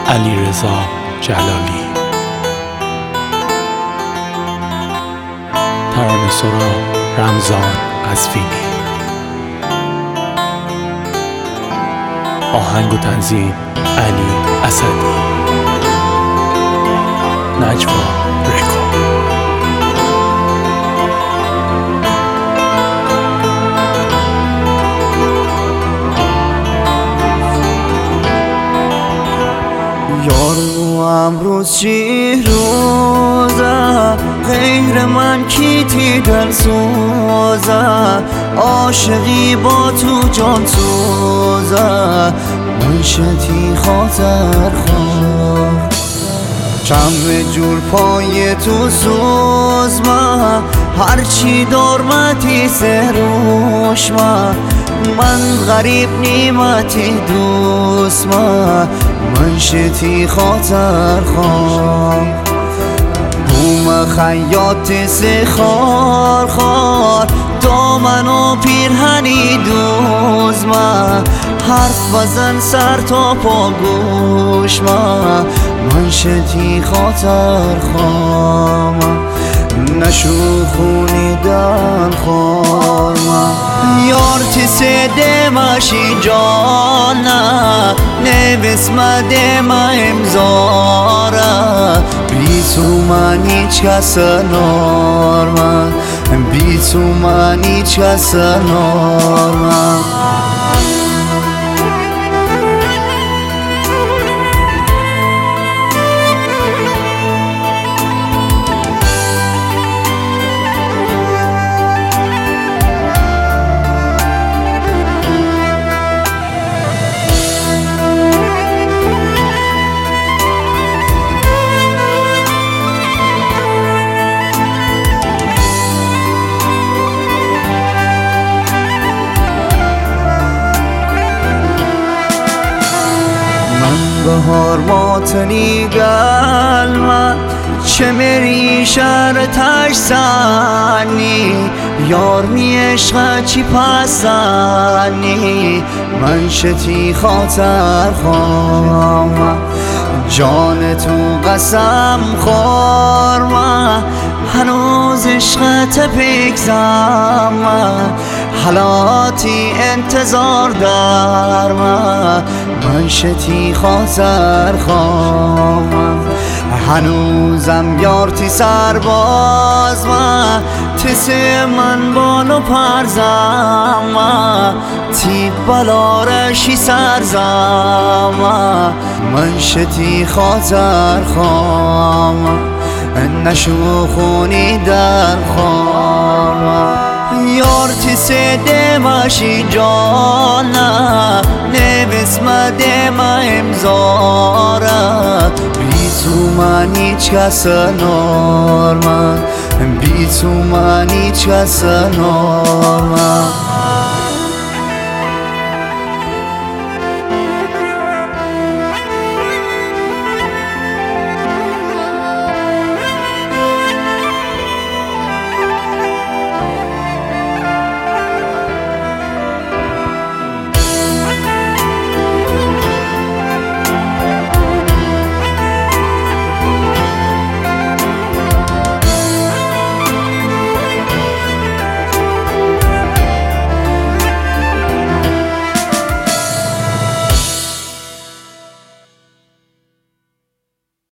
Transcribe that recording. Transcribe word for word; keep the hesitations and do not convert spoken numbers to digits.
علیرضا جلالی. ترانه سرا رمضان قزوینی. آهنگ و تنظیم علی اسدی. نجوا رکورد. یارو امروز چی روزه، غیر من کیتی دل سوزه، عاشقی با تو جان سوزه، منشتی خاطر خواه چند جور پای تو سوز ما، هرچی دارمتی سروش ما، من غریب نیمتی دوست ما، منشتی خاطر خواه بوم خیاط سه خار خار، دامن و پیرهنی دوز ما، حرف بزن سر تا پا گوش ما، منشتی خاطر خواه نشو خونی دن خور ما، یار تسه دمشی جانا، نویس ما دم امزارا، بی تو من هیچ کس نارمن، بی تو من هیچ کس نارمن. بهار ماتنی گلمه، چه مری شهر تش سنی، یار می عشق چی پسنی، منشتی خاطر خواه جان تو قسم خور ما، هنوز عشقت بگذم حالاتی انتظار در ما، منشتی خاطر خواه هنوزم یارتی سرباز ما، تس من بالو پرزم تی بلارشی سرزم، منشتی خاطر خواه نشو خونی در خواه، یار تسه دمشی جانا، نویس ما دم امزارا، بی تو من هیچ کس نارمن، بی تو من هیچ کس نارمن.